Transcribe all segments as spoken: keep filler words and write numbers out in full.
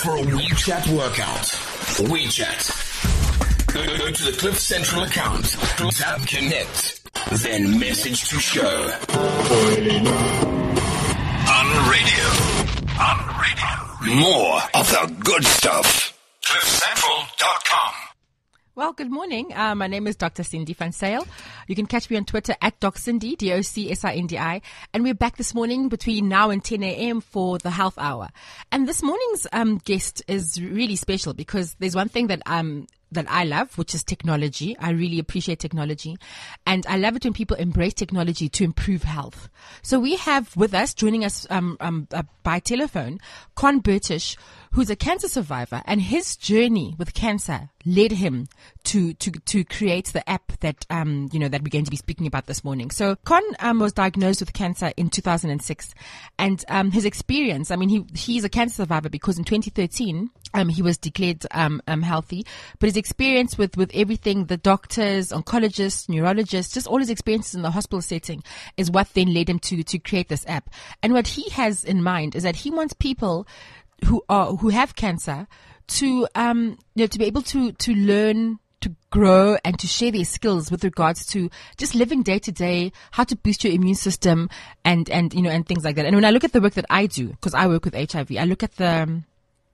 for a WeChat workout? WeChat. Go, go to the Cliff Central account, tap connect, then message to show. On radio. On radio. More of the good stuff. cliff central dot com. Well, good morning. Uh, my name is Doctor Cindy Van Sale. You can catch me on Twitter at DocCindy, D O C S I N D I. And we're back this morning between now and ten a.m. for the Health Hour. And this morning's um, guest is really special because there's one thing that um that I love, which is technology. I really appreciate technology. And I love it when people embrace technology to improve health. So we have with us, joining us um, um, uh, by telephone, Con Burtish, who's a cancer survivor, and his journey with cancer led him to to to create the app that um you know that we're going to be speaking about this morning. So Con um, was diagnosed with cancer in two thousand six, and um his experience. I mean, he he's a cancer survivor because in twenty thirteen um he was declared um um healthy, but his experience with with everything, the doctors, oncologists, neurologists, just all his experiences in the hospital setting is what then led him to to create this app. And what he has in mind is that he wants people who are who have cancer to um you know to be able to to learn, to grow, and to share their skills with regards to just living day to day, how to boost your immune system, and and you know and things like that. And when I look at the work that I do, because I work with H I V, I look at the um,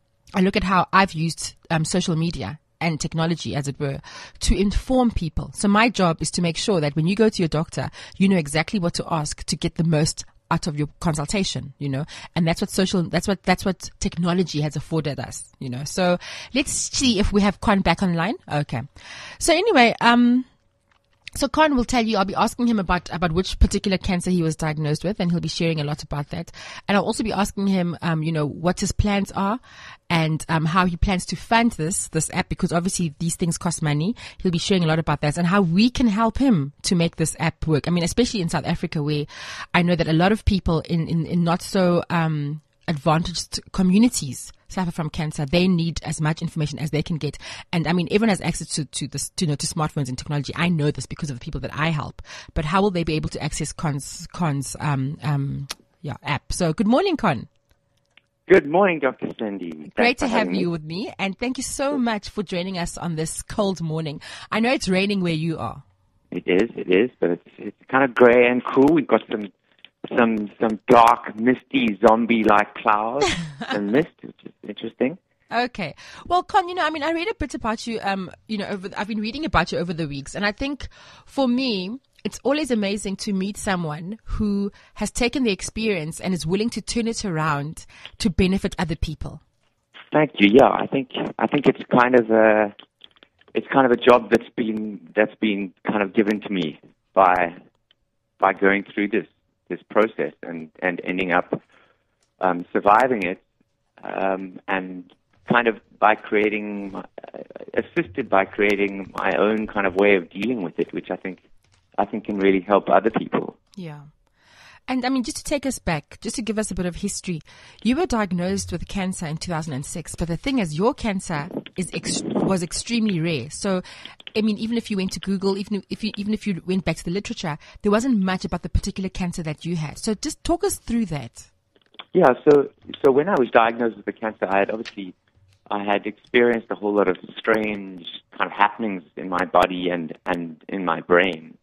I look at how I've used um, social media and technology, as it were, to inform people. So my job is to make sure that when you go to your doctor, you know exactly what to ask to get the most out of your consultation, you know, and that's what social, that's what, that's what technology has afforded us, you know. So let's see if we have Con back online. Okay. So anyway, um, so Con will tell you, I'll be asking him about, about which particular cancer he was diagnosed with, and he'll be sharing a lot about that. And I'll also be asking him, um, you know, what his plans are and, um, how he plans to fund this, this app, because obviously these things cost money. He'll be sharing a lot about that and how we can help him to make this app work. I mean, especially in South Africa, where I know that a lot of people in, in, in not so, um, advantaged communities suffer from cancer. They need as much information as they can get. And I mean, everyone has access to, to this, to, you know, to smartphones and technology. I know this because of the people that I help, but how will they be able to access Con's, Con's, um, um, yeah, app? So good morning, Con. Good morning, Doctor Cindy. Thanks Great to have me. you with me. And thank you so much for joining us on this cold morning. I know it's raining where you are. It is, it is, but it's, it's kind of gray and cool. We've got some some some dark, misty, zombie-like clouds and mist, which is interesting. Okay. Well, Con, you know, I mean, I read a bit about you, um, you know, over, I've been reading about you over the weeks. And I think for me, it's always amazing to meet someone who has taken the experience and is willing to turn it around to benefit other people. Thank you. Yeah, I think I think it's kind of a it's kind of a job that's been that's been kind of given to me by by going through this. this process and, and ending up um, surviving it um, and kind of by creating, uh, assisted by creating my own kind of way of dealing with it, which I think I think can really help other people. Yeah. And I mean, just to take us back, just to give us a bit of history, you were diagnosed with cancer in two thousand six, but the thing is, your cancer is ex- was extremely rare. So, I mean, even if you went to Google, even if you even if you went back to the literature, there wasn't much about the particular cancer that you had. So, just talk us through that. Yeah. So, so when I was diagnosed with the cancer, I had obviously I had experienced a whole lot of strange kind of happenings in my body and and in my brain.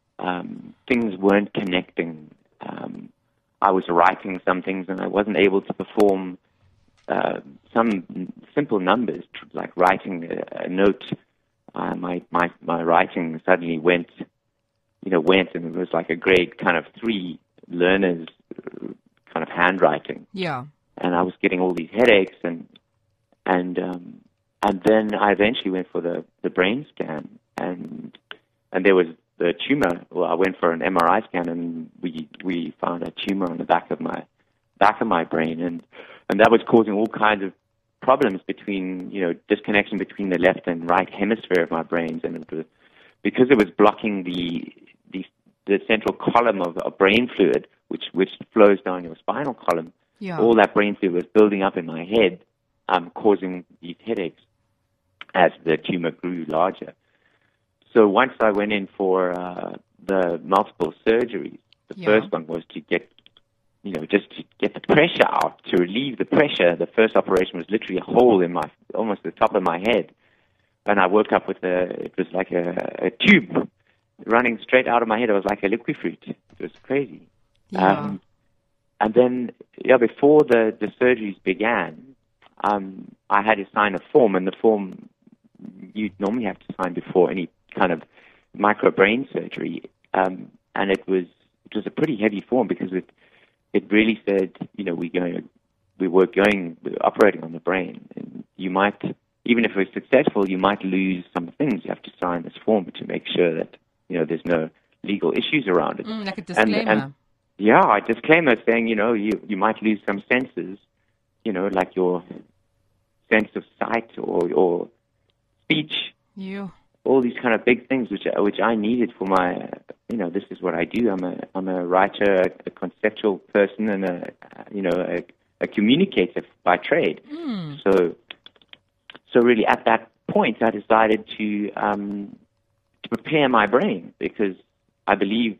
Um, things weren't connecting. Um, I was writing some things and I wasn't able to perform uh, some simple numbers, like writing a, a note. Uh, my, my, my writing suddenly went, you know, went and it was like a grade kind of three learner's kind of handwriting. Yeah. And I was getting all these headaches and, and, um, and then I eventually went for the, the brain scan and, and there was the tumor. Well, I went for an M R I scan, and we we found a tumor on the back of my back of my brain, and and that was causing all kinds of problems between you know disconnection between the left and right hemisphere of my brains, and it was, because it was blocking the the the central column of, of brain fluid, which which flows down your spinal column. Yeah. All that brain fluid was building up in my head, um, causing these headaches as the tumor grew larger. So once I went in for uh, the multiple surgeries, the Yeah. first one was to get you know, just to get the pressure out, to relieve the pressure. The first operation was literally a hole in my, almost the top of my head. And I woke up with a, it was like a, a tube running straight out of my head. It was like a liquid-fruit. It was crazy. Yeah. Um, and then, yeah, before the, the surgeries began, um, I had to sign a form, and the form you normally have to sign before any kind of microbrain surgery. Um, and it was it was a pretty heavy form because it it really said, you know, we going we were going we were operating on the brain, and you might, even if we're successful, you might lose some things. You have to sign this form to make sure that, you know, there's no legal issues around it. Mm, like a disclaimer. And, and, yeah, a disclaimer saying, you know, you, you might lose some senses, you know, like your sense of sight or your speech. You. All these kind of big things which which I needed for my, you know, this is what I do. I'm a I'm a writer, a, a conceptual person, and a you know a, a communicator by trade. Mm. So so really at that point, I decided to um, to prepare my brain, because I believe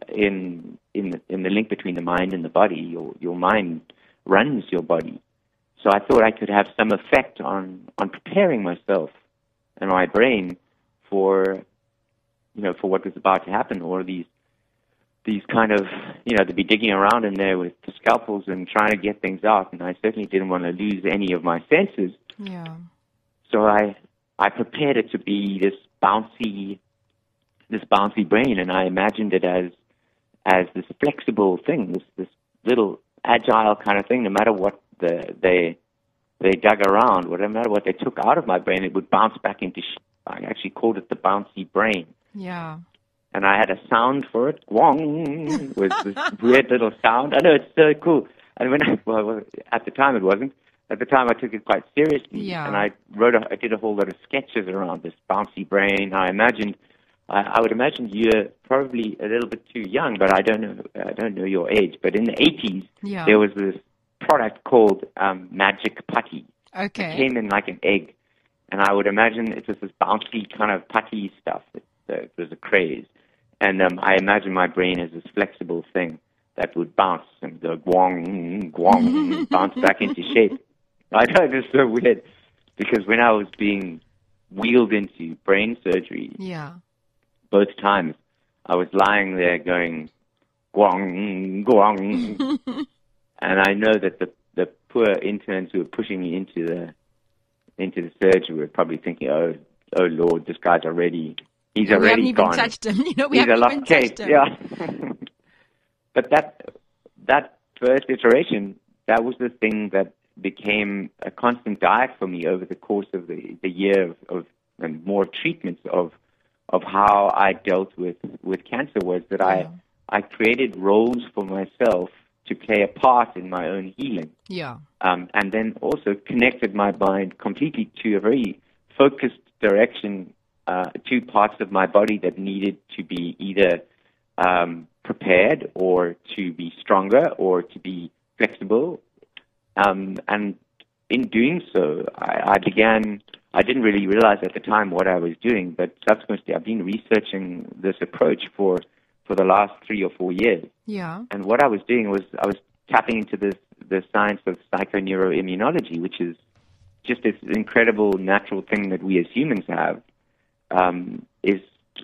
in in the, in the link between the mind and the body. Your your mind runs your body. So I thought I could have some effect on on preparing myself and my brain for, you know, for what was about to happen, or these, these kind of, you know, to be digging around in there with the scalpels and trying to get things out, and I certainly didn't want to lose any of my senses. Yeah. So I, I prepared it to be this bouncy, this bouncy brain, and I imagined it as, as this flexible thing, this, this little agile kind of thing. No matter what the, they, they dug around, no matter what they took out of my brain, it would bounce back into sh- I actually called it the bouncy brain. Yeah. And I had a sound for it. Gwong was this weird little sound. I know, it's so cool. And when I, well, at the time it wasn't. At the time I took it quite seriously. Yeah. And I wrote, a, I did a whole lot of sketches around this bouncy brain. I imagined, I, I would imagine you're probably a little bit too young, but I don't know, I don't know your age. But in the eighties, yeah. there was this product called um, Magic Putty. Okay. It came in like an egg. And I would imagine it was this bouncy kind of putty stuff. It, uh, it was a craze. And um, I imagine my brain as this flexible thing that would bounce and go gwong, gwong, bounce back into shape. I know, it was so weird, because when I was being wheeled into brain surgery, yeah, both times, I was lying there going gwong, gwong. And I know that the, the poor interns who were pushing me into the into the surgery were probably thinking, oh, oh Lord, this guy's already, he's yeah, already we haven't even gone. touched him. You know, we he's haven't a even lost case, touched him. yeah. But that, that first iteration, that was the thing that became a constant diet for me over the course of the, the year of, of and more treatments of, of how I dealt with, with cancer, was that Yeah. I, I created roles for myself to play a part in my own healing. Yeah. Um, and then also connected my mind completely to a very focused direction, uh, two parts of my body that needed to be either um, prepared or to be stronger or to be flexible. Um, and in doing so, I, I began, I didn't really realize at the time what I was doing, but subsequently I've been researching this approach for, for the last three or four years. Yeah. And what I was doing was I was tapping into this the science of psychoneuroimmunology, which is just this incredible natural thing that we as humans have, um, is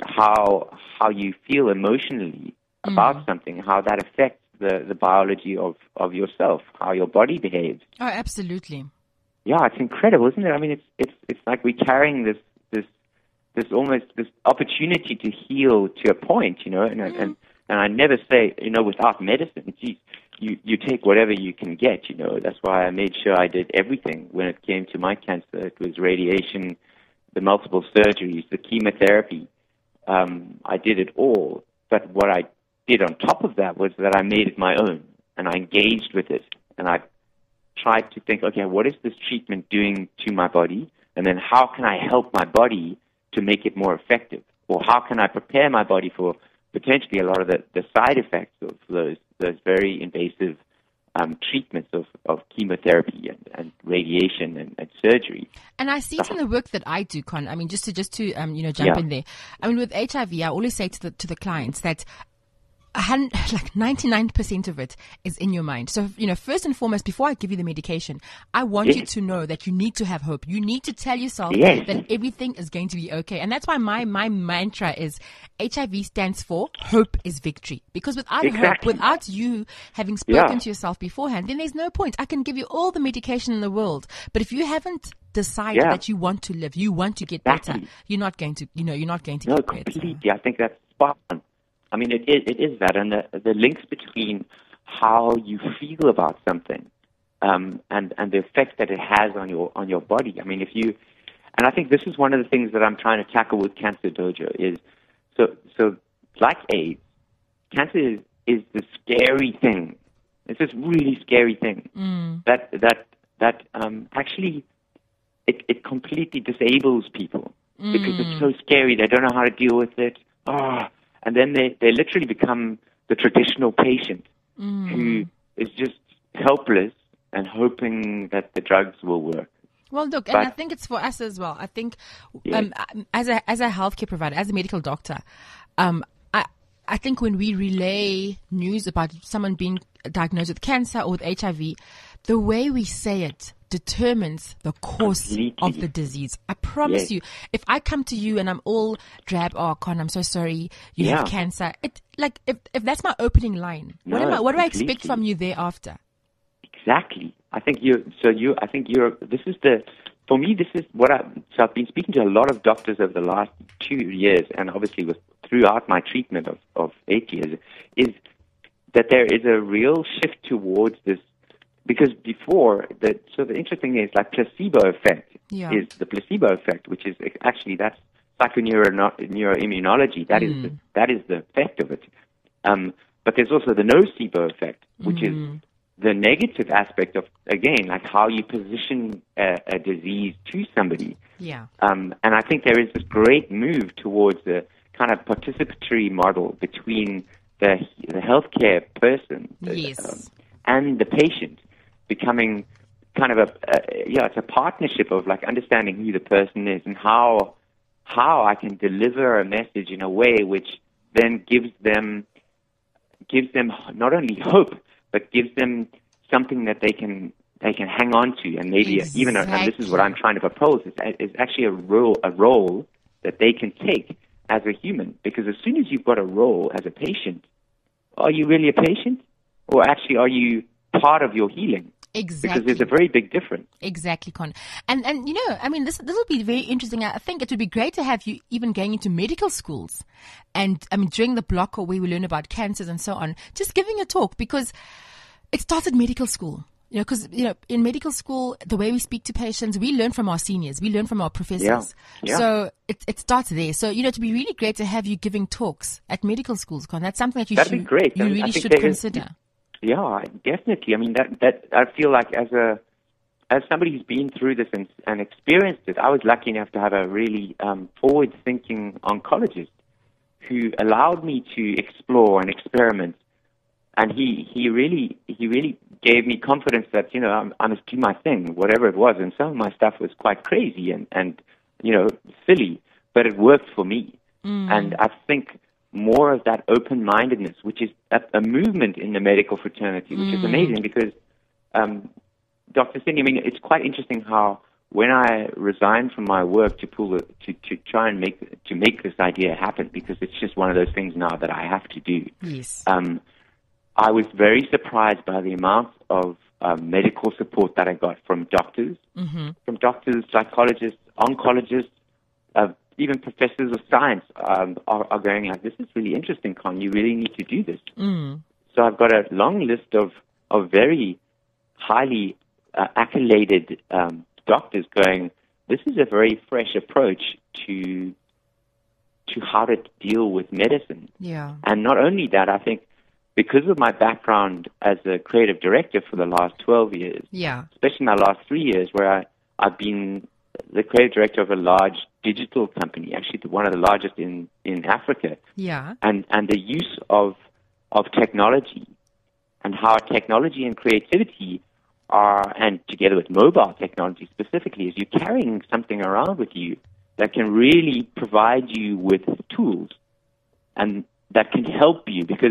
how how you feel emotionally Mm. about something, how that affects the, the biology of, of yourself, how your body behaves. Oh, absolutely. Yeah, it's incredible, isn't it? I mean, it's it's it's like we're carrying this this this almost this opportunity to heal to a point, you know, and Mm. and and I never say, you know, without medicine, geez, you, you take whatever you can get, you know. That's why I made sure I did everything when it came to my cancer. It was radiation, the multiple surgeries, the chemotherapy. Um, I did it all. But what I did on top of that was that I made it my own, and I engaged with it. And I tried to think, okay, what is this treatment doing to my body? And then how can I help my body to make it more effective? Or how can I prepare my body for potentially a lot of the, the side effects of those those very invasive um, treatments of, of chemotherapy and, and radiation and, and surgery. And I see it in the work that I do, Con. I mean, just to just to um, you know jump Yeah. in there. I mean, with H I V, I always say to the to the clients that a hun- like ninety-nine percent of it is in your mind. So, you know, first and foremost, before I give you the medication, I want Yes. you to know that you need to have hope. You need to tell yourself Yes. that everything is going to be okay. And that's why my, my mantra is H I V stands for hope is victory. Because without hope, Exactly. without you having spoken Yeah. to yourself beforehand, then there's no point. I can give you all the medication in the world, but if you haven't decided Yeah. that you want to live, you want to get better, Exactly. you're not going to, you know, you're not going to No, get better. completely. I think that's spot on. I mean, it is, it is that, and the, the links between how you feel about something um, and and the effect that it has on your on your body. I mean, if you, and I think this is one of the things that I'm trying to tackle with Cancer Dojo is so so like AIDS, cancer is, is the scary thing. It's this really scary thing Mm. that that that um, actually it, it completely disables people because it's so scary. They don't know how to deal with it. Oh, and then they, they literally become the traditional patient who is just helpless and hoping that the drugs will work. Well, look, and But- I think it's for us as well. I think Yeah. um, as a as a healthcare provider, as a medical doctor, um, I I think when we relay news about someone being diagnosed with cancer or with H I V, the way we say it determines the course Completely. of the disease. I promise Yes. you, if I come to you and I'm all drab, oh, Con, I'm so sorry, you Yeah. have cancer. It like if if that's my opening line, what No, am I? What do I expect completely. from you thereafter? Exactly. I think you. So you. I think you're. This is the. For me, this is what I. So I've been speaking to a lot of doctors over the last two years, and obviously with throughout my treatment of of eight years, is that there is a real shift towards this. Because before, the, so the interesting thing is like placebo effect Yeah. is the placebo effect, which is actually that's psychoneuroimmunology. That is the, that is the effect of it. Um, but there's also the nocebo effect, which is the negative aspect of, again, like how you position a, a disease to somebody. Yeah. Um, and I think there is this great move towards a kind of participatory model between the, the healthcare person the, Yes. um, and the patient, becoming kind of a, a yeah, it's a partnership of like understanding who the person is and how how I can deliver a message in a way which then gives them gives them not only hope but gives them something that they can they can hang on to, and maybe even a, and this is what I'm trying to propose is, is actually a role a role that they can take as a human, because as soon as you've got a role as a patient, are you really a patient, or actually are you part of your healing? Exactly. Because there's a very big difference. Exactly, Con. And, and you know, I mean, this this will be very interesting. I think it would be great to have you even going into medical schools. And, I mean, during the block where we learn about cancers and so on, just giving a talk, because it starts at medical school. You know, because, you know, in medical school, the way we speak to patients, we learn from our seniors, we learn from our professors. Yeah, yeah. So it, it starts there. So, you know, to be really great to have you giving talks at medical schools, Con. That's something that you That'd should, be great. you I- I really think should there is- consider. Yeah, definitely. I mean, that that I feel like as a as somebody who's been through this and, and experienced it, I was lucky enough to have a really um, forward-thinking oncologist who allowed me to explore and experiment. And he, he really he really gave me confidence that, you know, I'm, I must do my thing, whatever it was. And some of my stuff was quite crazy and, and you know, silly, but it worked for me. And I think more of that open-mindedness, which is a, a movement in the medical fraternity, which is amazing because, um, Doctor Cindy, I mean, it's quite interesting how when I resigned from my work to pull the, to, to try and make to make this idea happen, because it's just one of those things now that I have to do. Yes. Um, I was very surprised by the amount of um, medical support that I got from doctors, Mm-hmm. from doctors, psychologists, oncologists, uh, even professors of science um, are, are going like, this is really interesting, Con. You really need to do this. Mm. So I've got a long list of, of very highly uh, accoladed um, doctors going, this is a very fresh approach to to how to deal with medicine. Yeah. And not only that, I think because of my background as a creative director for the last twelve years, Yeah. especially my last three years where I, I've been the creative director of a large digital company, actually one of the largest in, in Africa, Yeah. and, and the use of of technology and how technology and creativity are, and together with mobile technology specifically, is you're carrying something around with you that can really provide you with tools and that can help you, because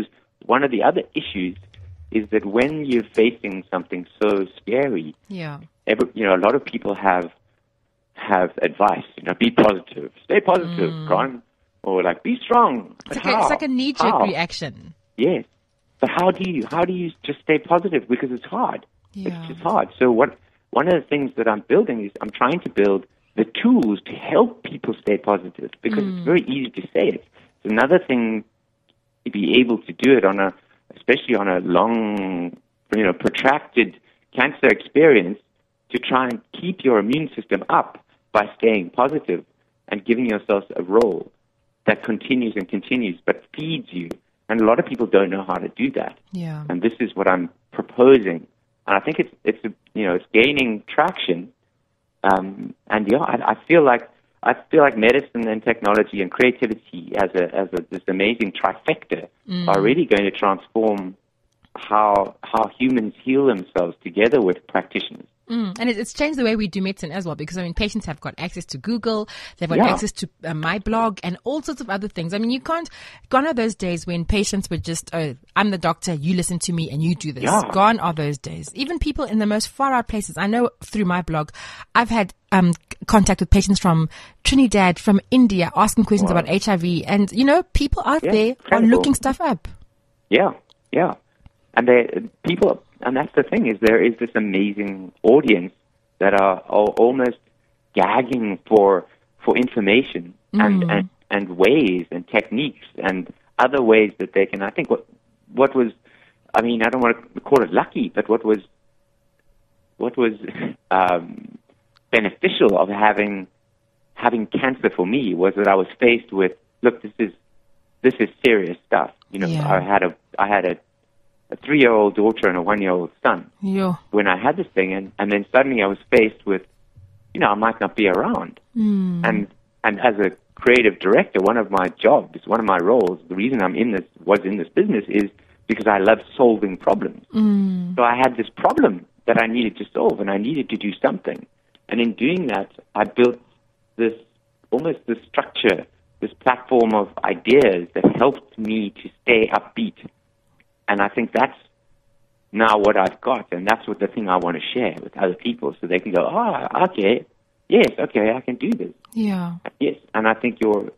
one of the other issues is that when you're facing something so scary, Yeah. every, you know, a lot of people have have advice. You know, be positive, stay positive, Mm. Ron, or like be strong. It's But like, a, it's how? like a knee-jerk How? reaction. Yes. But how do you how do you just stay positive? Because it's hard. Yeah. It's just hard. So what? One of the things that I'm building is I'm trying to build the tools to help people stay positive, because Mm. it's very easy to say it. It's another thing to be able to do it on a, especially on a long, you know, protracted cancer experience, to try and keep your immune system up by staying positive and giving yourself a role that continues and continues but feeds you. And a lot of people don't know how to do that. Yeah. And this is what I'm proposing. And I think it's, it's you know, it's gaining traction. Um, and yeah, I, I feel like I feel like medicine and technology and creativity as a as a this amazing trifecta Mm. are really going to transform how how humans heal themselves together with practitioners. Mm. And it, it's changed the way we do medicine as well, because I mean, patients have got access to Google, they've got Yeah. access to uh, my blog and all sorts of other things. I mean, you can't, gone are those days when patients were just, oh, I'm the doctor, you listen to me and you do this. Yeah. Gone are those days. Even people in the most far out places. I know through my blog, I've had um, c- contact with patients from Trinidad, from India, asking questions Wow. about H I V. And, you know, people out Yeah, there are incredible. looking stuff up. Yeah, yeah. And they people, and that's the thing, is there is this amazing audience that are, are almost gagging for for information and, Mm. and and ways and techniques and other ways that they can. I think what what was, I mean, I don't want to call it lucky, but what was what was um, beneficial of having having cancer for me was that I was faced with, look, this is this is serious stuff. You know, Yeah. I had a I had a, a three-year-old daughter and a one-year-old son Yo. when I had this thing, and, and then suddenly I was faced with, you know, I might not be around. Mm. And and as a creative director, one of my jobs, one of my roles, the reason I'm in this was in this business is because I love solving problems. Mm. So I had this problem that I needed to solve, and I needed to do something. And in doing that, I built this almost this structure, this platform of ideas that helped me to stay upbeat. And I think that's now what I've got, and that's what the thing I want to share with other people, so they can go, ah, okay, yes, okay, I can do this. Yeah. Yes, and I think your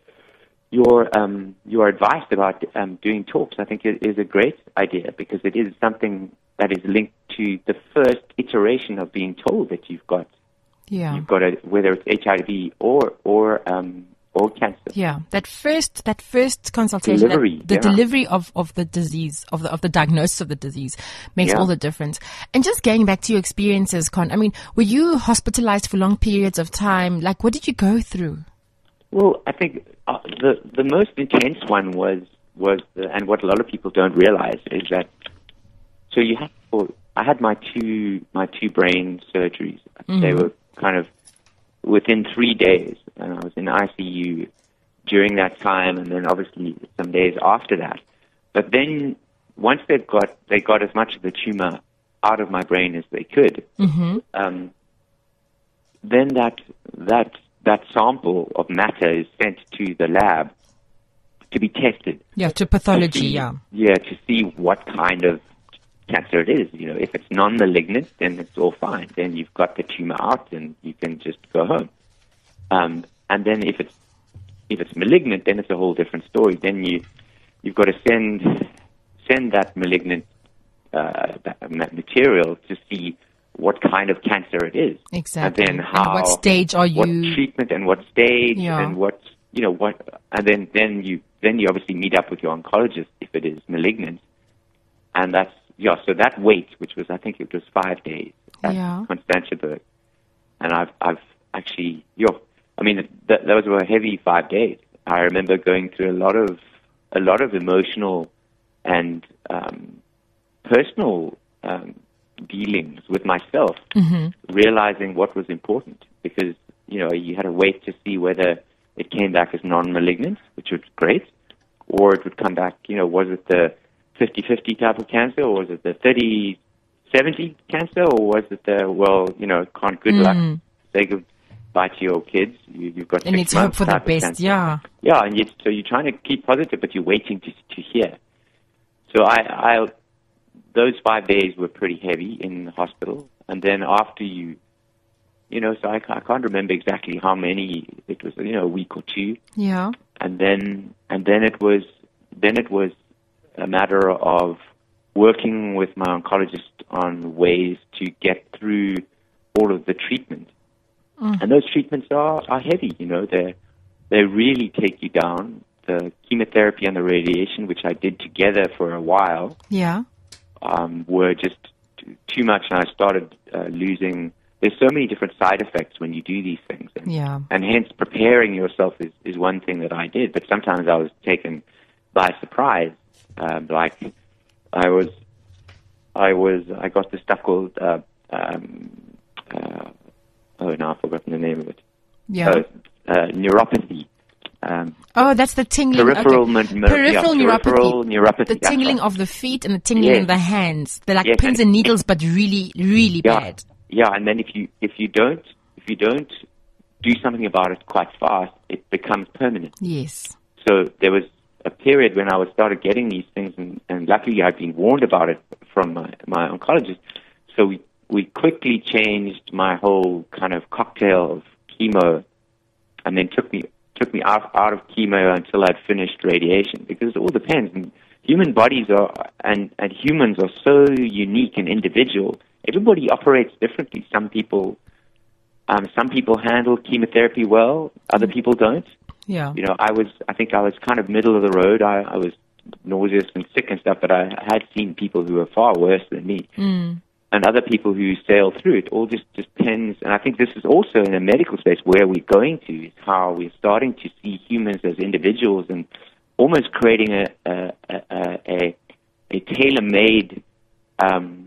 your um, your advice about um, doing talks, I think, is, is a great idea, because it is something that is linked to the first iteration of being told that you've got Yeah. you've got a, whether it's H I V or or um, or cancer. Yeah, that first that first consultation, that- Delivery, the yeah. delivery of, of the disease, of the of the diagnosis of the disease, makes Yeah. all the difference. And just going back to your experiences, Con, I mean, were you hospitalized for long periods of time? Like, what did you go through? Well, I think uh, the the most intense one was was the, and what a lot of people don't realize is that, so you have well, I had my two my two brain surgeries. Mhm. They were kind of within three days, and I was in I C U during that time, and then obviously some days after that. But then once they got they got as much of the tumor out of my brain as they could, Mm-hmm. um, then that that that sample of matter is sent to the lab to be tested. Yeah, to To pathology. see- Yeah. Yeah, to see what kind of cancer it is. You know, if it's non-malignant, then it's all fine. Then you've got the tumor out, and you can just go home. Um, and then if it's if it's malignant, then it's a whole different story. Then you you've got to send send that malignant uh, that, that material to see what kind of cancer it is. Exactly. And then how And what stage are what you? treatment and what stage Yeah. and what you know what and then then you then you obviously meet up with your oncologist if it is malignant, and that's yeah. So that wait, which was I think it was five days at Yeah. Constantiaberg, and I've I've actually yo. I mean that those were heavy five days. I remember going through a lot of a lot of emotional and um, personal um, dealings with myself, Mm-hmm. realizing what was important, because you know you had to wait to see whether it came back as non-malignant, which was great, or it would come back, you know, was it the fifty-fifty type of cancer, or was it the thirty seventy cancer, or was it the, well, you know, can't good luck, Mm. say goodbye to your kids, you, you've got And six it's hope months for the type of best. cancer. Yeah. Yeah, and you, so you're trying to keep positive, but you're waiting to to hear. so I, I, those five days were pretty heavy in the hospital. And then after you, you know, so I, I can't remember exactly how many. It was, you know, a week or two. Yeah. And then, and then it was, then it was a matter of working with my oncologist on ways to get through all of the treatment. Mm. And those treatments are, are heavy, you know, they they really take you down. The chemotherapy and the radiation, which I did together for a while, yeah, um, were just too, too much, and I started uh, losing. There's so many different side effects when you do these things, and, yeah, and hence preparing yourself is, is one thing that I did. But sometimes I was taken by surprise. Um, like I was, I was, I got this stuff called uh, um, uh, oh no, I've forgotten the name of it. Yeah, uh, uh, neuropathy. Um, oh, that's the tingling. Peripheral, okay. m- m- peripheral, yeah, neuropathy. peripheral neuropathy. The tingling right. of the feet and the tingling yes. in the hands. They're like yes. pins and needles, but really, really yeah. bad. Yeah, and then if you if you don't if you don't do something about it quite fast, it becomes permanent. Yes. So there was a period when I was started getting these things, and, and luckily I'd been warned about it from my, my oncologist. So we we quickly changed my whole kind of cocktail of chemo, and then took me took me out out of chemo until I'd finished radiation, because it all depends. And human bodies are and and humans are so unique and individual. Everybody operates differently. Some people, um, some people handle chemotherapy well. Other people don't. Yeah. You know, I was. I think I was kind of middle of the road. I, I was nauseous and sick and stuff, but I had seen people who were far worse than me, mm. and other people who sail through it. All just depends. And I think this is also in the medical space where we're going to, is how we're starting to see humans as individuals and almost creating a a a, a, a tailor-made. Um,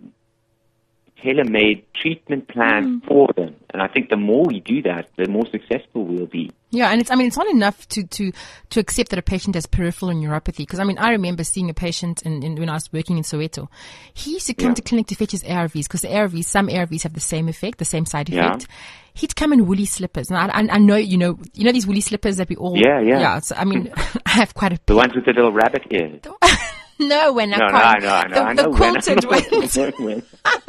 tailor-made treatment plan mm. for them. And I think the more we do that, the more successful we'll be. Yeah, and it's, I mean, it's not enough to, to, to accept that a patient has peripheral neuropathy. Because, I mean, I remember seeing a patient in, in, when I was working in Soweto. He used to come yeah. to clinic to fetch his A R Vs, because the A R Vs, some A R Vs have the same effect, the same side effect. Yeah. He'd come in woolly slippers. And I, I, I know, you know, you know these woolly slippers that we all... Yeah, yeah. Yeah, so, I mean, I have quite a... The ones with the little rabbit ears. No, when I no, can't. No, I know, the, I know. The quilted ones.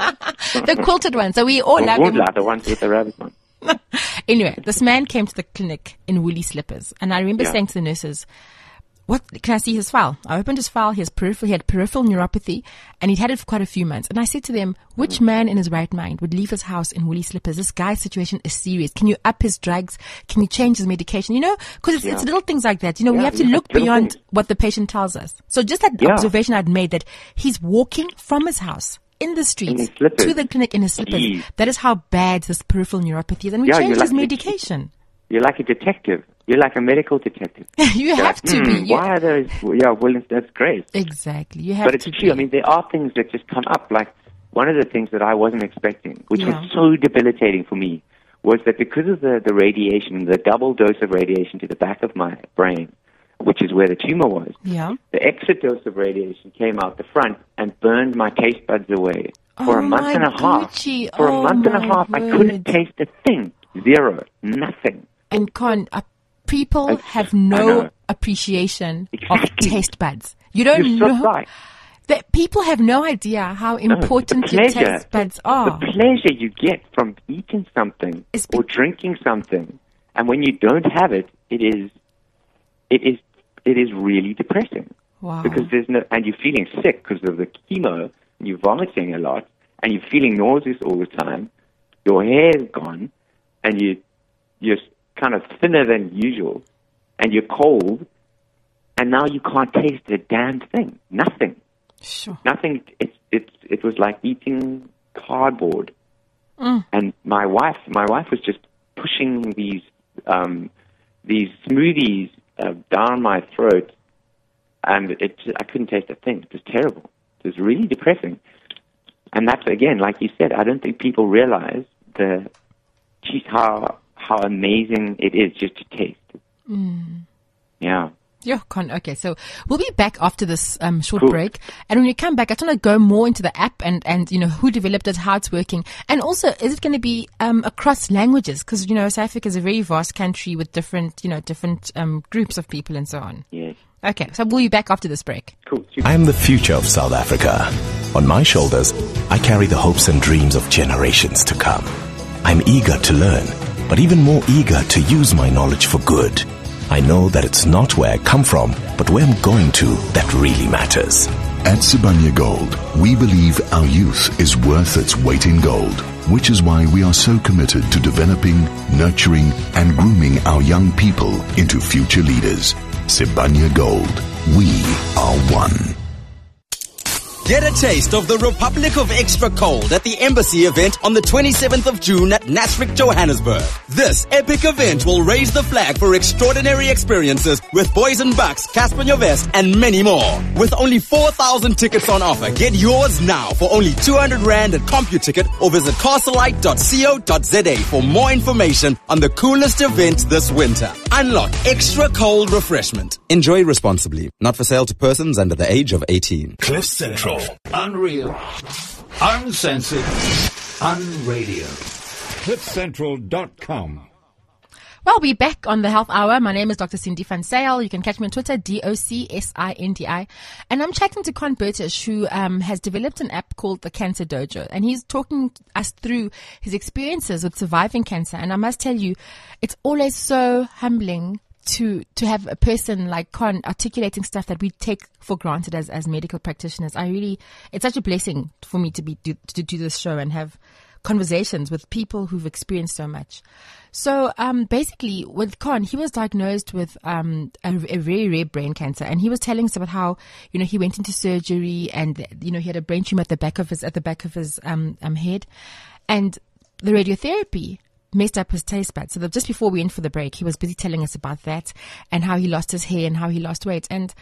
The quilted ones. So we all love them. The ones with the rabbit ones. Anyway, this man came to the clinic in woolly slippers. And I remember yeah. saying to the nurses, "What, can I see his file?" I opened his file. He has peripheral, he had peripheral neuropathy, and he'd had it for quite a few months. And I said to them, which mm. man in his right mind would leave his house in woolly slippers? This guy's situation is serious. Can you up his drugs? Can you change his medication? You know, because it's, yeah. it's little things like that. You know, yeah, we have to yeah, look beyond things. What the patient tells us. So just that yeah. observation I'd made, that he's walking from his house in the streets to the clinic in his slippers. Jeez. That is how bad this peripheral neuropathy is. And we yeah, changed like his medication. You're like a detective. You're like a medical detective. you You're have like, to hmm, be. Yeah. Why are those? Yeah, well, that's great. Exactly. You have but it's to true. be. I mean, there are things that just come up. Like, one of the things that I wasn't expecting, which yeah. was so debilitating for me, was that because of the, the radiation, the double dose of radiation to the back of my brain, which is where the tumor was, yeah. the exit dose of radiation came out the front and burned my taste buds away. For oh a month and a half. Gucci. For oh a month and a half, word. I couldn't taste a thing. Zero. Nothing. And Con, uh, people I, have no appreciation exactly. of taste buds. You don't You're know. So right. That people have no idea how important no, your taste buds are. The pleasure you get from eating something it's or drinking something, and when you don't have it, it is, it is, it is really depressing. Wow. Because there's no, and you're feeling sick because of the chemo, and you're vomiting a lot, and you're feeling nauseous all the time. Your hair's gone, and you, you're kind of thinner than usual, and you're cold, and now you can't taste a damn thing. Nothing. Sure. Nothing. It, it, it was like eating cardboard. Mm. And my wife, my wife was just pushing these, um, these smoothies uh, down my throat, and it, I couldn't taste a thing. It was terrible. It was really depressing. And that's, again, like you said, I don't think people realize the, geez, how, how amazing it is just to taste. Mm. Yeah. Yeah, Con. Okay, so we'll be back after this um, short cool. break. And when we come back, I just want to go more into the app and, and, you know, who developed it, how it's working. And also, is it going to be um, across languages? Because, you know, South Africa is a very vast country with different, you know, different um, groups of people and so on. Yes. Okay, so we'll be back after this break. Cool. I am the future of South Africa. On my shoulders, I carry the hopes and dreams of generations to come. I'm eager to learn, but even more eager to use my knowledge for good. I know that it's not where I come from, but where I'm going to that really matters. At Sibanye Gold, we believe our youth is worth its weight in gold, which is why we are so committed to developing, nurturing, and grooming our young people into future leaders. Sibanye Gold, we are one. Get a taste of the Republic of Extra Cold at the Embassy event on the twenty-seventh of June at Nasrec, Johannesburg. This epic event will raise the flag for extraordinary experiences with Boys and Bucks, Casper Nyovest, and many more. With only four thousand tickets on offer, get yours now for only two hundred rand at CompuTicket or visit castlelight dot co dot za for more information on the coolest event this winter. Unlock Extra Cold refreshment. Enjoy responsibly. Not for sale to persons under the age of eighteen. Cliff Central. Unreal. Uncensored. Unradio. cliff central dot com. Well, we're back on the Health Hour. My name is Doctor Cindy Van Zyl. You can catch me on Twitter, D O C S I N D I. And I'm chatting to Con Burtish, who um, has developed an app called the Cancer Dojo. And he's talking us through his experiences with surviving cancer. And I must tell you, it's always so humbling to to have a person like Con articulating stuff that we take for granted as, as medical practitioners. I really, it's such a blessing for me to be do, to do this show and have conversations with people who've experienced so much. So um, basically, with Con, he was diagnosed with um, a, a very rare brain cancer, and he was telling us about how, you know, he went into surgery, and you know he had a brain tumor at the back of his at the back of his um, um head, and the radiotherapy messed up his taste buds. So that just before we went for the break, he was busy telling us about that and how he lost his hair and how he lost weight. And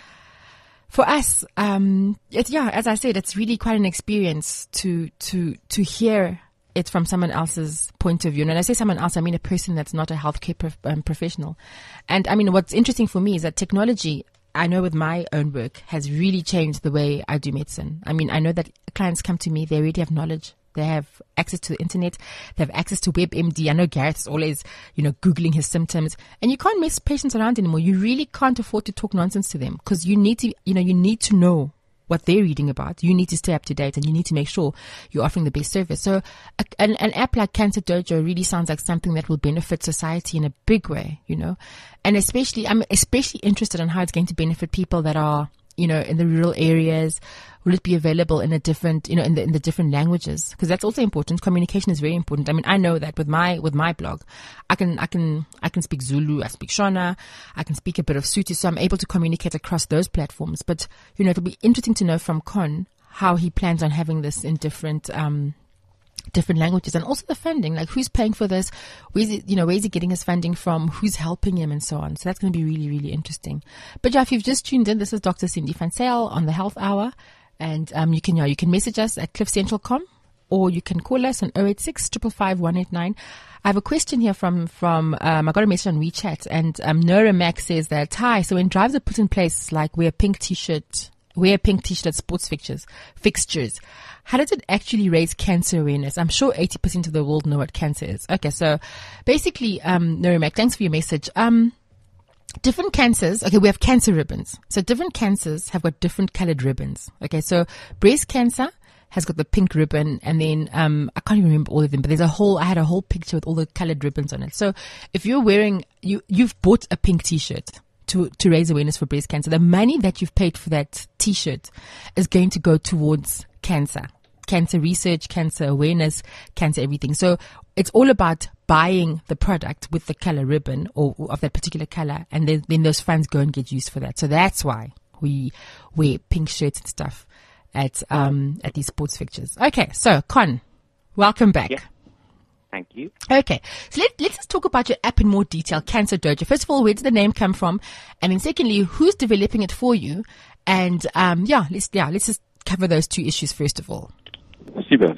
for us, um, it, yeah, as I said, it's really quite an experience to to to hear it from someone else's point of view. And when I say someone else, I mean a person that's not a healthcare prof- um, professional. And I mean, what's interesting for me is that technology, I know with my own work, has really changed the way I do medicine. I mean, I know that clients come to me, they already have knowledge. They have access to the internet. They have access to WebMD. I know Gareth's always, you know, Googling his symptoms. And you can't mess patients around anymore. You really can't afford to talk nonsense to them because you need to, you know, you need to know what they're reading about. You need to stay up to date and you need to make sure you're offering the best service. So a, an, an app like Cancer Dojo really sounds like something that will benefit society in a big way, you know, and especially, I'm especially interested in how it's going to benefit people that are, you know, in the rural areas. Will it be available in a different, you know, in the in the different languages? Because that's also important. Communication is very important. I mean, I know that with my with my blog, I can I can I can speak Zulu, I speak Shona, I can speak a bit of Sotho, so I'm able to communicate across those platforms. But you know, it'll be interesting to know from Con how he plans on having this in different um different languages, and also the funding, like who's paying for this, where's it, you know, where's he getting his funding from, who's helping him, and so on. So that's going to be really, really interesting. But yeah, if you've just tuned in, this is Doctor Cindy Van Zyl on the Health Hour, and um, you can, yeah, you can message us at cliff central dot com, or you can call us on oh eight six, five five five, one eight nine. I have a question here from from um, I got a message on WeChat, and um, Nora Mac says that, hi, so when drives are put in place, like wear pink t-shirt, wear pink t-shirt at sports fixtures, fixtures. How does it actually raise cancer awareness? I'm sure eighty percent of the world know what cancer is. Okay, so basically, um, Norimak, thanks for your message. Um, different cancers, okay, we have cancer ribbons. So different cancers have got different colored ribbons. Okay, so breast cancer has got the pink ribbon, and then um, I can't even remember all of them, but there's a whole, I had a whole picture with all the colored ribbons on it. So if you're wearing, you, you've bought a pink t-shirt to, to raise awareness for breast cancer, the money that you've paid for that t-shirt is going to go towards cancer. Cancer research, cancer awareness, cancer everything. So it's all about buying the product with the color ribbon or of that particular color, and then, then those funds go and get used for that. So that's why we wear pink shirts and stuff at um at these sports fixtures. Okay, so Con, welcome back. Yeah. Thank you. Okay, so let, let's just talk about your app in more detail, Cancer Dojo. First of all, where did the name come from? And then secondly, who's developing it for you? And um yeah, let's yeah let's just cover those two issues first of all. Super.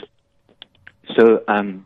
So, um,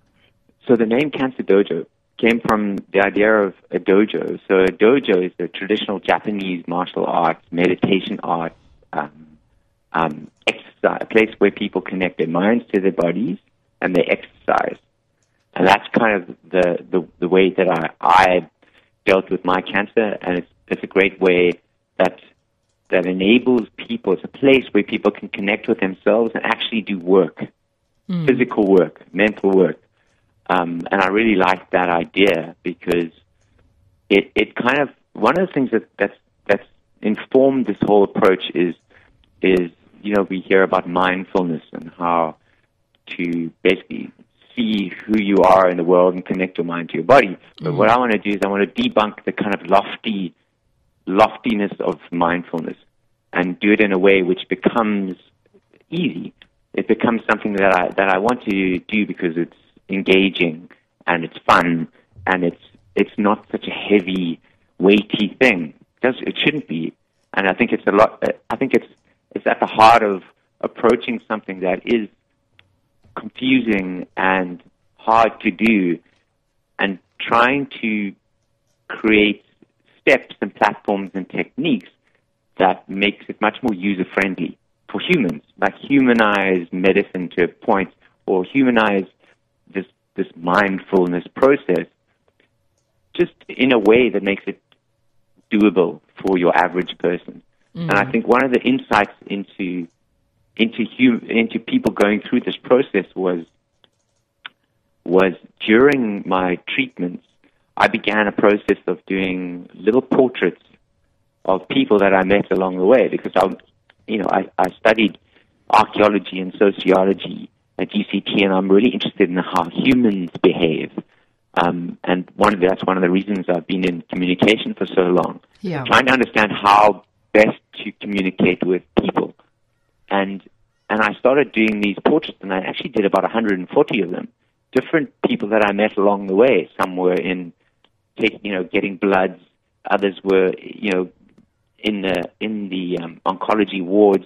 so the name Cancer Dojo came from the idea of a dojo. So a dojo is a traditional Japanese martial arts, meditation art, um, um, exercise, a place where people connect their minds to their bodies and they exercise. And that's kind of the, the, the way that I, I dealt with my cancer, and it's, it's a great way that that enables people. It's a place where people can connect with themselves and actually do work, mm. physical work, mental work. Um, and I really like that idea because it, it kind of, one of the things that, that's, that's informed this whole approach is, is, you know, we hear about mindfulness and how to basically see who you are in the world and connect your mind to your body. But mm. what I want to do is I want to debunk the kind of lofty loftiness of mindfulness and do it in a way which becomes easy. It becomes something that I that I want to do because it's engaging and it's fun and it's it's not such a heavy, weighty thing. It does it shouldn't be. And I think it's a lot. I think it's it's at the heart of approaching something that is confusing and hard to do, and trying to create steps and platforms and techniques that makes it much more user-friendly for humans, like humanize medicine to a point, or humanize this this mindfulness process just in a way that makes it doable for your average person. Mm. And I think one of the insights into into hum, into people going through this process was was during my treatments, I began a process of doing little portraits of people that I met along the way, because I, you know, I, I studied archaeology and sociology at U C T, and I'm really interested in how humans behave. Um, and one of the, that's one of the reasons I've been in communication for so long, yeah. trying to understand how best to communicate with people. And and I started doing these portraits, and I actually did about one hundred forty of them, different people that I met along the way. Some were in Take, you know, getting bloods. Others were, you know, in the in the um, oncology wards,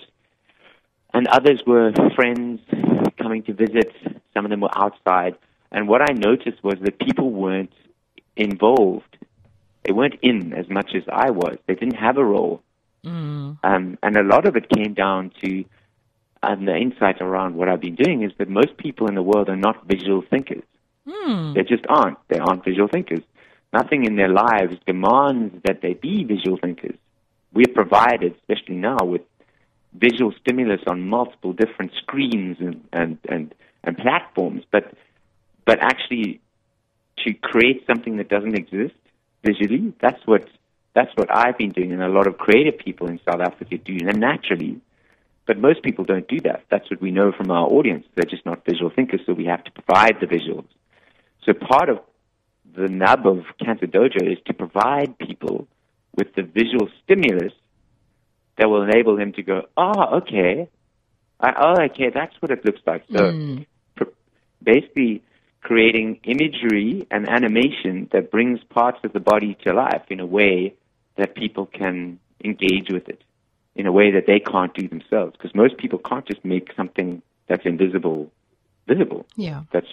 and others were friends coming to visit. Some of them were outside, and what I noticed was that people weren't involved. They weren't in as much as I was. They didn't have a role, mm. um, and a lot of it came down to, and the insight around what I've been doing is that most people in the world are not visual thinkers. Mm. They just aren't. They aren't visual thinkers. Nothing in their lives demands that they be visual thinkers. We're provided, especially now, with visual stimulus on multiple different screens and, and, and, and platforms. But but actually, to create something that doesn't exist visually, that's what that's what I've been doing, and a lot of creative people in South Africa do, and naturally. But most people don't do that. That's what we know from our audience. They're just not visual thinkers, so we have to provide the visuals. So part of the nub of Cancer Dojo is to provide people with the visual stimulus that will enable them to go, oh, okay, I, oh, okay, that's what it looks like. So mm. pr- basically creating imagery and animation that brings parts of the body to life in a way that people can engage with it, in a way that they can't do themselves. Because most people can't just make something that's invisible visible. Yeah. That's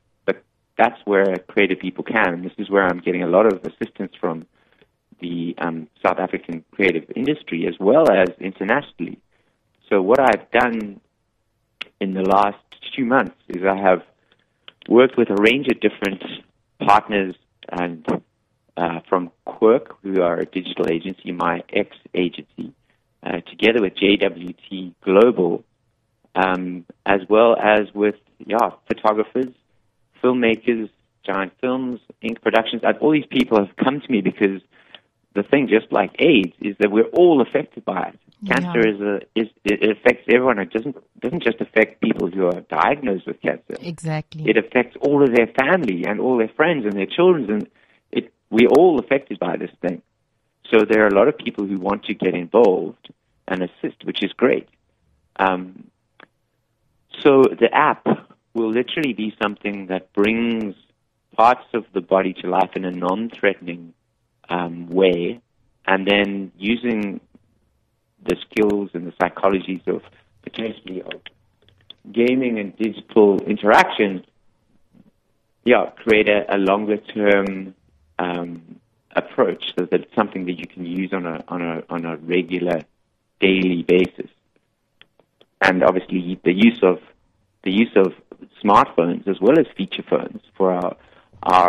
That's where creative people can. And this is where I'm getting a lot of assistance from the um, South African creative industry as well as internationally. So what I've done in the last two months is I have worked with a range of different partners and uh, from Quirk, who are a digital agency, my ex-agency, uh, together with J W T Global, um, as well as with yeah photographers, filmmakers, Giant Films, Ink Productions. All these people have come to me because the thing, just like AIDS, is that we're all affected by it. Cancer yeah. is a is it affects everyone. It doesn't doesn't just affect people who are diagnosed with cancer. Exactly. It affects all of their family and all their friends and their children, and it we're all affected by this thing. So there are a lot of people who want to get involved and assist, which is great. Um, so the app will literally be something that brings parts of the body to life in a non-threatening um, way, and then using the skills and the psychologies of potentially of gaming and digital interaction, yeah, create a, a longer-term um, approach so that it's something that you can use on a on a on a regular, daily basis. And obviously, the use of the use of smartphones as well as feature phones for our our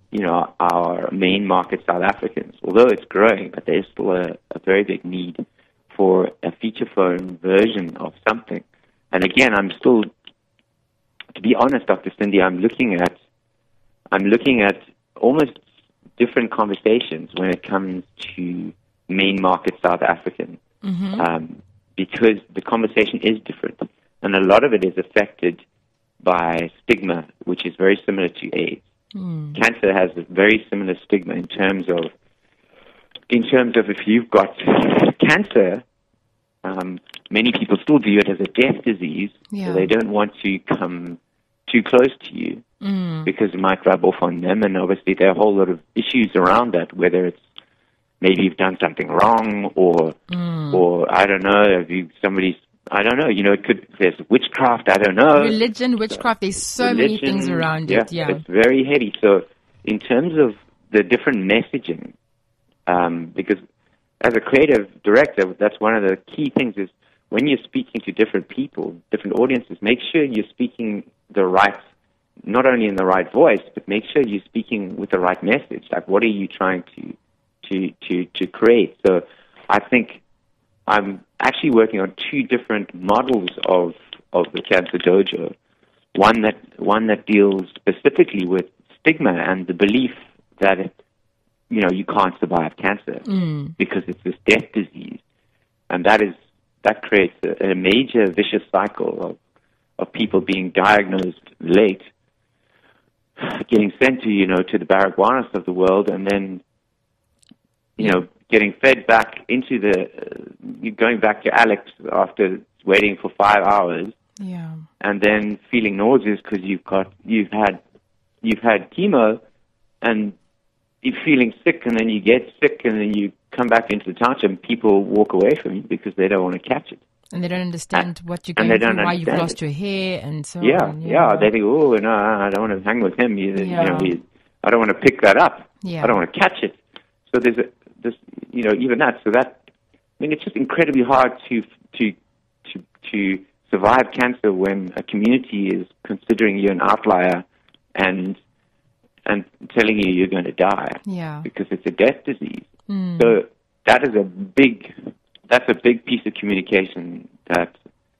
you know, our main market, South Africans, although it's growing, but there's still a, a very big need for a feature phone version of something. And again, I'm still, to be honest, Doctor Cindy, I'm looking at, I'm looking at almost different conversations when it comes to main market South African, Mm-hmm. um, because the conversation is different, and a lot of it is affected by stigma, which is very similar to AIDS. Mm. Cancer has a very similar stigma in terms of, in terms of if you've got cancer, um, many people still view it as a death disease, Yeah. so they don't want to come too close to you Mm. because it might rub off on them, and obviously there are a whole lot of issues around that, whether it's maybe you've done something wrong, or, Mm. or I don't know, have you somebody's, I don't know, you know, it could, there's witchcraft, I don't know. Religion, witchcraft, there's so many Religion, things around yeah, it. Yeah. It's very heavy. So in terms of the different messaging, um, because as a creative director, that's one of the key things is when you're speaking to different people, different audiences, make sure you're speaking the right, not only in the right voice, but make sure you're speaking with the right message. Like, what are you trying to to, to, to create? So I think I'm actually working on two different models of, of the Cancer Dojo. One that one that deals specifically with stigma and the belief that, you know, you can't survive cancer Mm. because it's this death disease, and that is that creates a, a major vicious cycle of of people being diagnosed late, getting sent to, you know, to the Baragwanas of the world, and then, you know, getting fed back into the, uh, going back to Alex after waiting for five hours, Yeah. and then feeling nauseous because you've got, you've had, you've had chemo, and you're feeling sick, and then you get sick, and then you come back into the township, and people walk away from you because they don't want to catch it. And they don't understand what you're and going they through, don't why you've understand lost it. your hair, and so Yeah, on. yeah. They think, oh, no, I don't want to hang with him. You, you Yeah. know, he, I don't want to pick that up. Yeah. I don't want to catch it. So there's a, this, you know, even that. So that, I mean, it's just incredibly hard to to to to survive cancer when a community is considering you an outlier and and telling you you're going to die Yeah. because it's a death disease. Mm. So that is a big, that's a big piece of communication that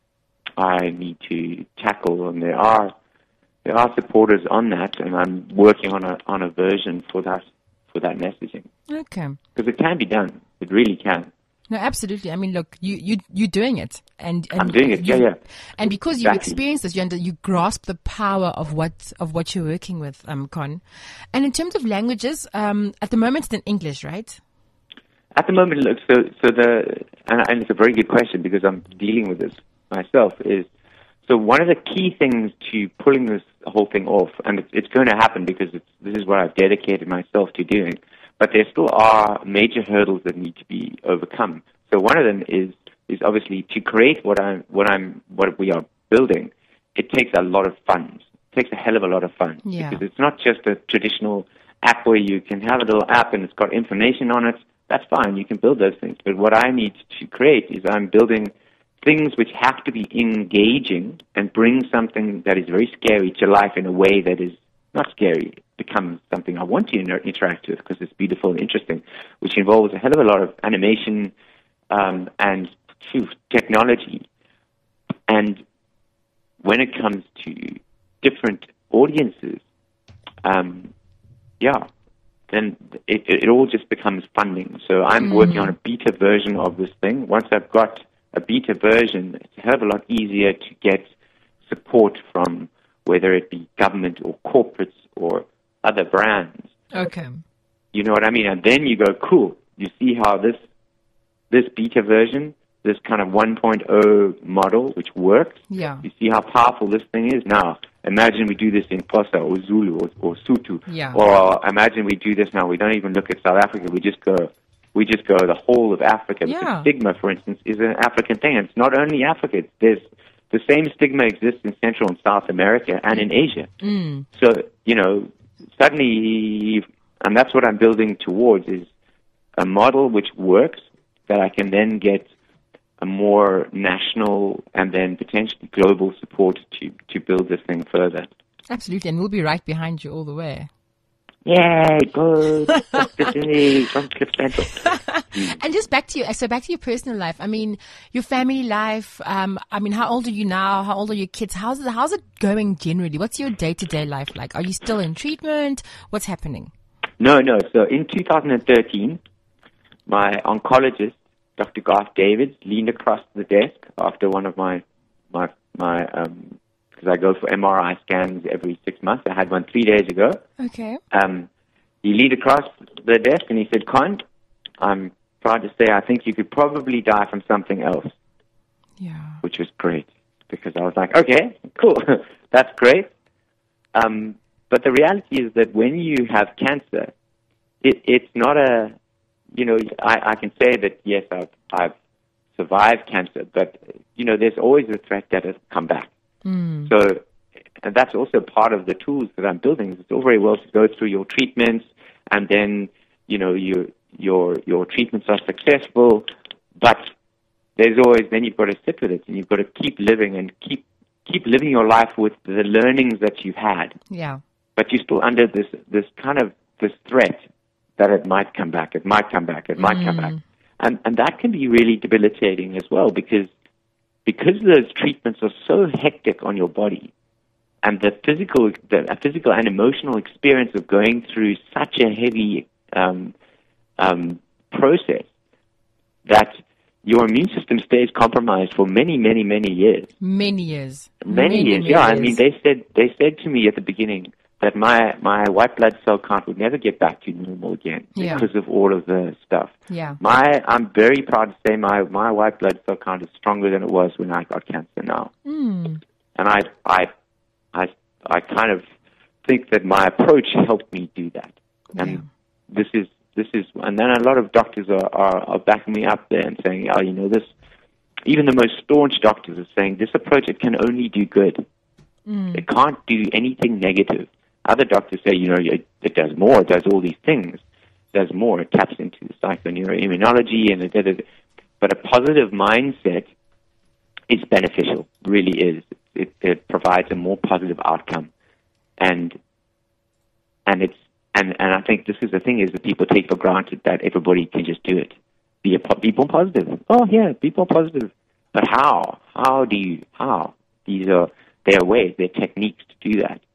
I need to tackle, and there are there are supporters on that, and I'm working on a on a version for that for that messaging, Okay. because it can be done. It really can. No, absolutely. I mean, look, you you you're doing it, and, and I'm doing it. Yeah, you- yeah. And because you've Exactly. experienced this, you under, you grasp the power of what of what you're working with, um, Con. And in terms of languages, um, at the moment it's in English, right? At the moment, look, so so the and, and it's a very good question because I'm dealing with this myself. Is so one of the key things to pulling this whole thing off, and it's, it's going to happen because it's, this is what I've dedicated myself to doing. But there still are major hurdles that need to be overcome. So one of them is is obviously to create what I'm what I'm what we are building. It takes a lot of funds. It takes a hell of a lot of funds Yeah. because it's not just a traditional app where you can have a little app and it's got information on it. That's fine. You can build those things. But what I need to create is I'm building things which have to be engaging and bring something that is very scary to life in a way that is not scary. It becomes something I want to inter- interact with because it's beautiful and interesting, which involves a hell of a lot of animation um, and phew, technology. And when it comes to different audiences, um, yeah, then it, it, it all just becomes funding. So I'm Mm. working on a beta version of this thing. Once I've got a beta version, it's a hell of a lot easier to get support from whether it be government or corporates or other brands. Okay. You know what I mean? And then you go, cool, you see how this this beta version, this kind of one point oh model, which works, Yeah. you see how powerful this thing is? Now, imagine we do this in Xhosa or Zulu or, or Sotho. Yeah. Or imagine we do this now. We don't even look at South Africa. We just go, we just go the whole of Africa. Yeah. Because stigma, for instance, is an African thing. And it's not only Africa. It's, there's the same stigma exists in Central and South America and in Asia. Mm. So, you know, suddenly, and that's what I'm building towards, is a model which works that I can then get a more national and then potentially global support to, to build this thing further. Absolutely, and we'll be right behind you all the way. Yay, good. Doctor Cindy from Cliff Central. And just back to you, so back to your personal life. I mean, your family life. Um, I mean, how old are you now? How old are your kids? How's it, how's it going generally? What's your day-to-day life like? Are you still in treatment? What's happening? No, no. So in two thousand thirteen, my oncologist, Doctor Garth Davids, leaned across the desk after one of my, my, my, um, because I go for M R I scans every six months. I had one three days ago. Okay. Um, he leaned across the desk and he said, Con, I'm proud to say I think you could probably die from something else. Yeah. Which was great because I was like, okay, cool. That's great. Um, but the reality is that when you have cancer, it, it's not a, you know, I, I can say that, yes, I've, I've survived cancer, but, you know, there's always a threat that it'll come back. Mm. So, and that's also part of the tools that I'm building. It's all very well to go through your treatments, and then, you know, your your your treatments are successful, but there's always, then you've got to sit with it, and you've got to keep living and keep keep living your life with the learnings that you've had. Yeah. But you're still under this this kind of this threat that it might come back, it might come back, it might Mm. come back, and and that can be really debilitating as well because. Because those treatments are so hectic on your body, and the physical, the physical and emotional experience of going through such a heavy um, um, process, that your immune system stays compromised for many, many, many years. Many years. Many, many years. many Yeah, years. I mean, they said they said to me at the beginning that my my white blood cell count would never get back to normal again Yeah. because of all of the stuff. Yeah. My, I'm very proud to say my, my white blood cell count is stronger than it was when I got cancer now. Mm. And I, I, I, I kind of think that my approach helped me do that. And Yeah. this is, this is, and then a lot of doctors are, are, are backing me up there and saying, oh, you know, this, even the most staunch doctors are saying this approach, it can only do good. Mm. It can't do anything negative. Other doctors say, you know, it, it does more, it does all these things. Does more. It taps into the psychoneuroimmunology, and it, it, it, but a positive mindset is beneficial. Really is. It, it provides a more positive outcome, and and it's and and I think this is the thing is that people take for granted that everybody can just do it. Be a be more positive. Oh yeah, be more positive. But how? How do you? How? These are there are ways, there are techniques to do that.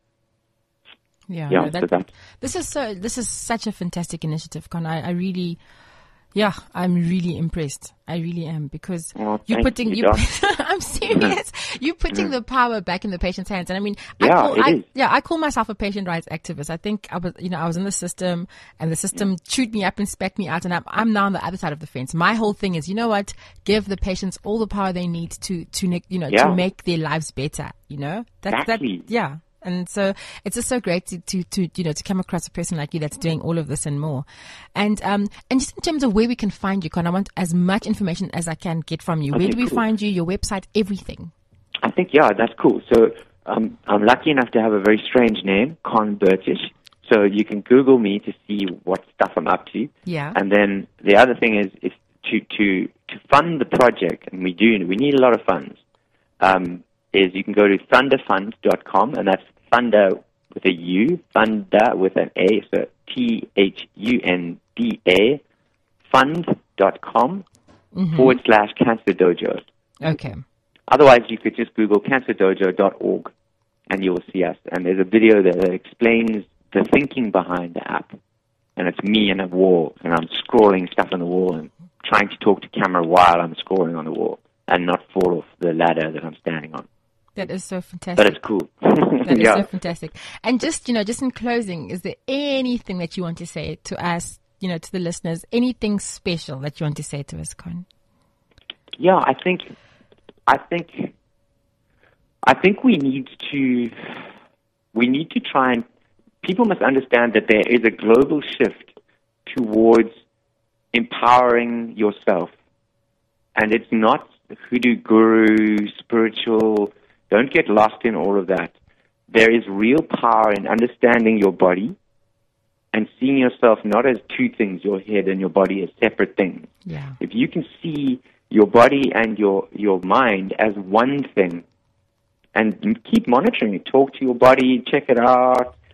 Yeah, Yeah, no, that, so that- this is so. This is such a fantastic initiative, Con. I, I really, yeah, I'm really impressed. I really am because Oh, you're thank putting. you, You, Doc. I'm serious. You're putting the power back in the patient's hands, and I mean, I Yeah, call, it I, is. yeah, I call myself a patient rights activist. I think I was, you know, I was in the system, and the system chewed me up and spat me out, and I'm, I'm now on the other side of the fence. My whole thing is, you know what? Give the patients all the power they need to, to, ne- you know, Yeah. to make their lives better. You know, that, Exactly. that, yeah. And so it's just so great to, to, to, you know, to come across a person like you that's doing all of this and more. And, um, and just in terms of where we can find you, Con, I want as much information as I can get from you. Okay, Where do we cool. find you, your website, everything? I think, yeah, that's cool. So um, I'm lucky enough to have a very strange name, Con Burtish. So you can Google me to see what stuff I'm up to. Yeah. And then the other thing is, is to, to, to fund the project, and we do, we need a lot of funds, um, is you can go to thunder fund dot com, and that's Thunder with a U, Thunder with an A, so T H U N D A, fund dot com Mm-hmm. forward slash Cancer Dojo. Okay. Otherwise, you could just Google cancer dojo dot org, and you will see us. And there's a video there that explains the thinking behind the app. And it's me and a wall, and I'm scrolling stuff on the wall and trying to talk to camera while I'm scrolling on the wall and not fall off the ladder that I'm standing on. That is so fantastic. But it's cool. That is yeah. so fantastic. And just, you know, just in closing, is there anything that you want to say to us, you know, to the listeners, anything special that you want to say to us, Con? Yeah, I think, I think, I think we need to, we need to try and, people must understand that there is a global shift towards empowering yourself. And it's not hoodoo guru, spiritual, don't get lost in all of that. There is real power in understanding your body and seeing yourself not as two things, your head and your body as separate things. Yeah. If you can see your body and your, your mind as one thing and keep monitoring it, talk to your body, check it out,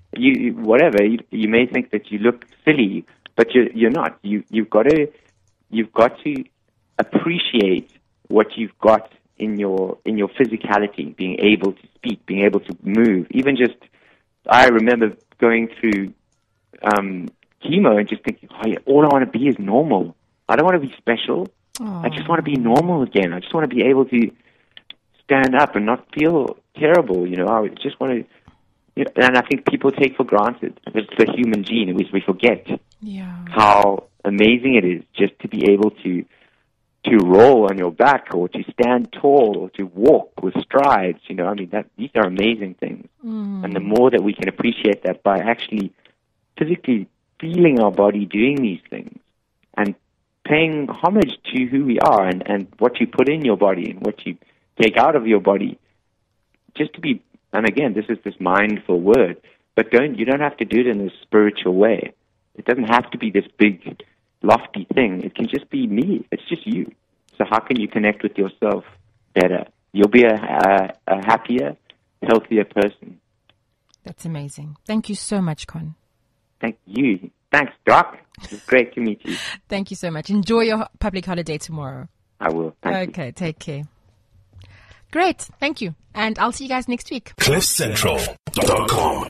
you, you whatever, you, you may think that you look silly, but you're, you're not. You, you've got to, you've got to appreciate what you've got in your, in your physicality, being able to speak, being able to move. Even just, I remember going through, um, chemo and just thinking, oh, yeah, all I want to be is normal. I don't want to be special. Aww. I just want to be normal again. I just want to be able to stand up and not feel terrible. You know, I just want to, you know, and I think people take for granted. It's the human gene, which we forget yeah. how amazing it is just to be able to to roll on your back or to stand tall or to walk with strides. You know, I mean, that these are amazing things. Mm. And the more that we can appreciate that by actually physically feeling our body doing these things and paying homage to who we are and, and what you put in your body and what you take out of your body, just to be, and again, this is this mindful word, but don't, you don't have to do it in a spiritual way. It doesn't have to be this big, lofty thing. It can just be me. It's just you. So how can you connect with yourself better? You'll be a, a, a happier, healthier person. That's amazing. Thank you so much, Con. Thank you. Thanks, Doc. It's great to meet you. Thank you so much. Enjoy your public holiday tomorrow. I will. Thank okay, you. Take care. Great. Thank you. And I'll see you guys next week. cliff central dot com